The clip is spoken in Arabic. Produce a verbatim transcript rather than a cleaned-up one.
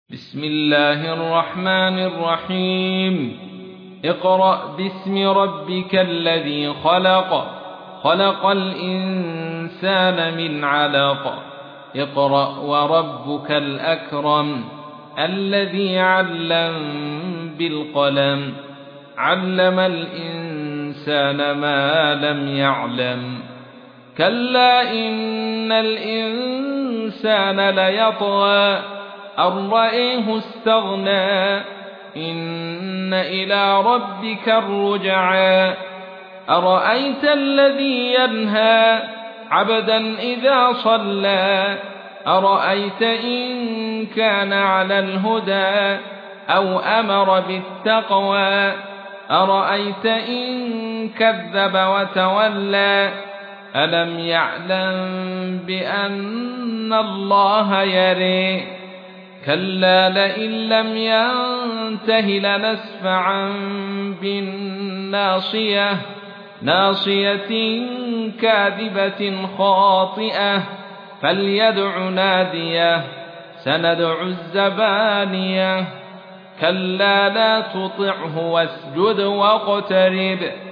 بسم الله الرحمن الرحيم اقرأ باسم ربك الذي خلق خلق الإنسان من علق اقرأ وربك الأكرم الذي علم بالقلم علم الإنسان ما لم يعلم كلا إن الإنسان ليطغى أن رآه استغنى إن إلى ربك الرجعى أرأيت الذي ينهى عبدا إذا صلى أرأيت إن كان على الهدى أو أمر بالتقوى أرأيت إن كذب وتولى ألم يعلم بأن الله يرى كلا لئن لم ينته لنسفعا بالناصية ناصية كاذبة خاطئة فليدع ناديه سندع الزبانية كلا لا تطعه واسجد واقترب